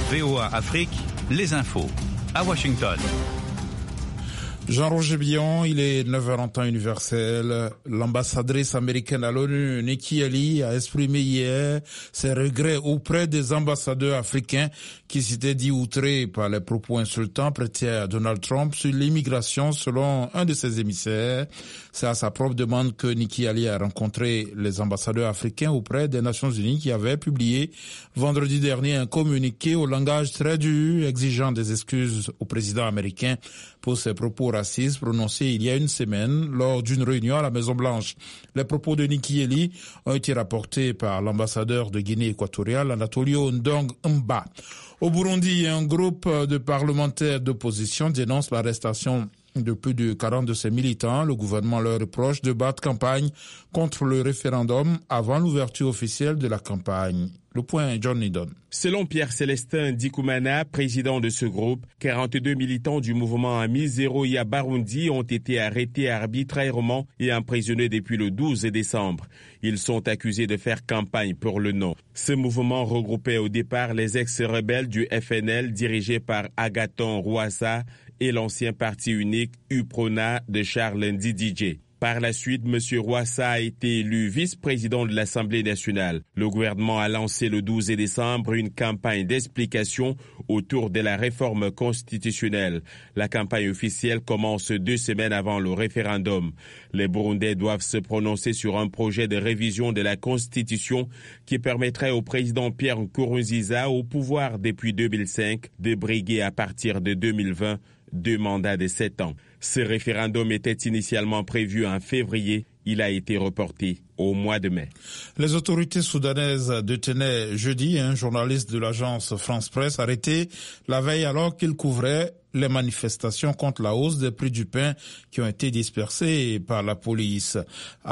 VOA Afrique, les infos. À Washington. Jean-Roger Billon, il est 9h en temps universel. L'ambassadrice américaine à l'ONU, Nikki Haley, a exprimé hier ses regrets auprès des ambassadeurs africains qui s'étaient dit outrés par les propos insultants prêtés à Donald Trump sur l'immigration selon un de ses émissaires. C'est à sa propre demande que Nikki Haley a rencontré les ambassadeurs africains auprès des Nations Unies qui avaient publié vendredi dernier un communiqué au langage très dur exigeant des excuses au président américain pour ses propos racistes prononcés il y a une semaine lors d'une réunion à la Maison-Blanche. Les propos de Nikki Haley ont été rapportés par l'ambassadeur de Guinée équatoriale, Anatolio Ndong Mba. Au Burundi, un groupe de parlementaires d'opposition dénonce l'arrestation de plus de 40 de ses militants. Le gouvernement leur reproche de battre campagne contre le référendum avant l'ouverture officielle de la campagne. Le point est John Nidon. Selon Pierre-Célestin Ndikoumana, président de ce groupe, 42 militants du mouvement Amizero Ya Barundi ont été arrêtés arbitrairement et emprisonnés depuis le 12 décembre. Ils sont accusés de faire campagne pour le non. Ce mouvement regroupait au départ les ex-rebelles du FNL dirigés par Agathon Rwasa et l'ancien parti unique UPRONA de Charles Ndididje. Par la suite, M. Rwasa a été élu vice-président de l'Assemblée nationale. Le gouvernement a lancé le 12 décembre une campagne d'explication autour de la réforme constitutionnelle. La campagne officielle commence 2 semaines avant le référendum. Les Burundais doivent se prononcer sur un projet de révision de la Constitution qui permettrait au président Pierre Nkurunziza, au pouvoir depuis 2005, de briguer à partir de 2020 2 mandats de 7 ans. Ce référendum était initialement prévu en février. Il a été reporté au mois de mai. Les autorités soudanaises détenaient jeudi un journaliste de l'agence France Presse arrêté la veille alors qu'il couvrait les manifestations contre la hausse des prix du pain qui ont été dispersées par la police.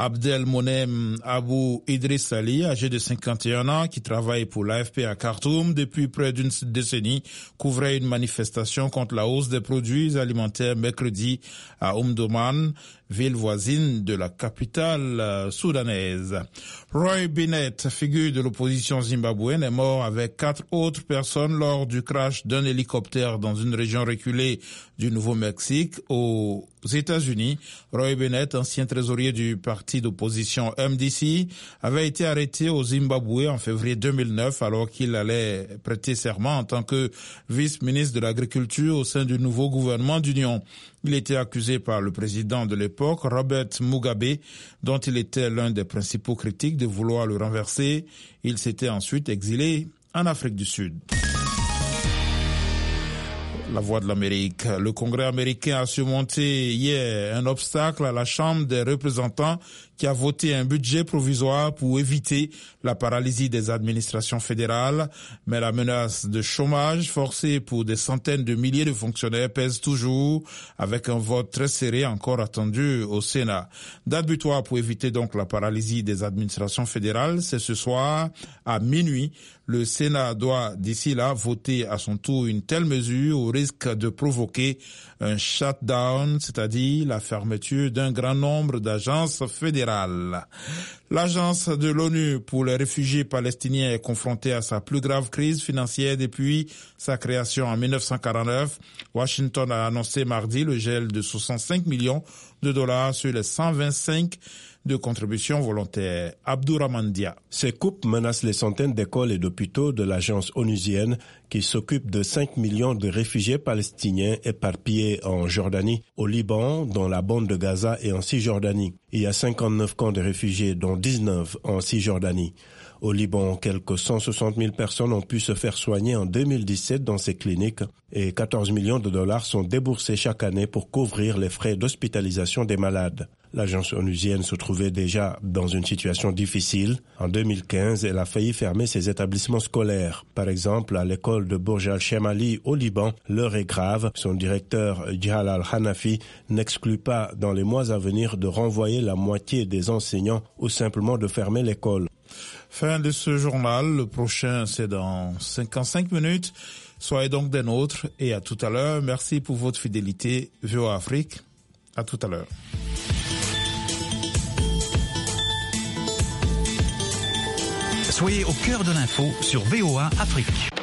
Abdelmonem Abou Idriss Ali, âgé de 51 ans, qui travaille pour l'AFP à Khartoum depuis près d'une décennie, couvrait une manifestation contre la hausse des produits alimentaires mercredi à Omdurman, ville voisine de la capitale soudanaise. Roy Bennett, figure de l'opposition zimbabwéenne, est mort avec 4 autres personnes lors du crash d'un hélicoptère dans une région reculée du Nouveau-Mexique aux États-Unis. Roy Bennett, ancien trésorier du parti d'opposition MDC, avait été arrêté au Zimbabwe en février 2009 alors qu'il allait prêter serment en tant que vice-ministre de l'Agriculture au sein du nouveau gouvernement d'union. Il était accusé par le président de l'époque, Robert Mugabe, dont il était l'un des principaux critiques, de vouloir le renverser. Il s'était ensuite exilé en Afrique du Sud. La Voix de l'Amérique. Le Congrès américain a surmonté hier un obstacle à la Chambre des représentants qui a voté un budget provisoire pour éviter la paralysie des administrations fédérales. Mais la menace de chômage forcé pour des centaines de milliers de fonctionnaires pèse toujours, avec un vote très serré encore attendu au Sénat. Date butoir pour éviter donc la paralysie des administrations fédérales, c'est ce soir à minuit. Le Sénat doit d'ici là voter à son tour une telle mesure au risque de provoquer un shutdown, c'est-à-dire la fermeture d'un grand nombre d'agences fédérales. L'agence de l'ONU pour les réfugiés palestiniens est confrontée à sa plus grave crise financière depuis sa création en 1949. Washington a annoncé mardi le gel de 65 millions de dollars sur les 125 de contributions volontaires. Abdourahmane Dia. Ces coupes menacent les centaines d'écoles et d'hôpitaux de l'agence onusienne qui s'occupe de 5 millions de réfugiés palestiniens éparpillés en Jordanie, au Liban, dans la bande de Gaza et en Cisjordanie. Il y a 59 camps de réfugiés, dont 19 en Cisjordanie. Au Liban, quelques 160 000 personnes ont pu se faire soigner en 2017 dans ces cliniques et 14 millions de dollars sont déboursés chaque année pour couvrir les frais d'hospitalisation des malades. L'agence onusienne se trouvait déjà dans une situation difficile. En 2015, elle a failli fermer ses établissements scolaires. Par exemple, à l'école de Bourj al-Shemali au Liban, l'heure est grave. Son directeur, Jalal Hanafi, n'exclut pas dans les mois à venir de renvoyer la moitié des enseignants ou simplement de fermer l'école. Fin de ce journal. Le prochain, c'est dans 55 minutes. Soyez donc des nôtres et à tout à l'heure. Merci pour votre fidélité. VOA Afrique. À tout à l'heure. Soyez au cœur de l'info sur VOA Afrique.